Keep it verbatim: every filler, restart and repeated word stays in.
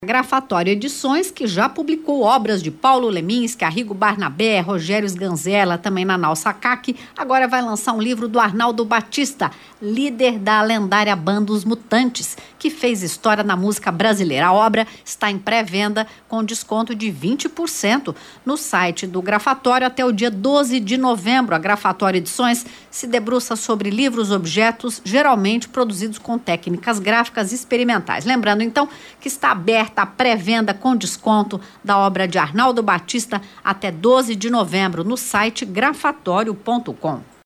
Grafatório Edições, que já publicou obras de Paulo Leminski, Arrigo Barnabé, Rogério Sganzella, também Nanau Sakaki, agora vai lançar um livro do Arnaldo Batista, líder da lendária banda Os Mutantes, que fez história na música brasileira. A obra está em pré-venda com desconto de vinte por cento no site do Grafatório até o dia doze de novembro. A Grafatório Edições se debruça sobre livros, objetos, geralmente produzidos com técnicas gráficas experimentais. Lembrando, então, que está aberta a pré-venda com desconto da obra de Arnaldo Batista até doze de novembro no site grafatório ponto com.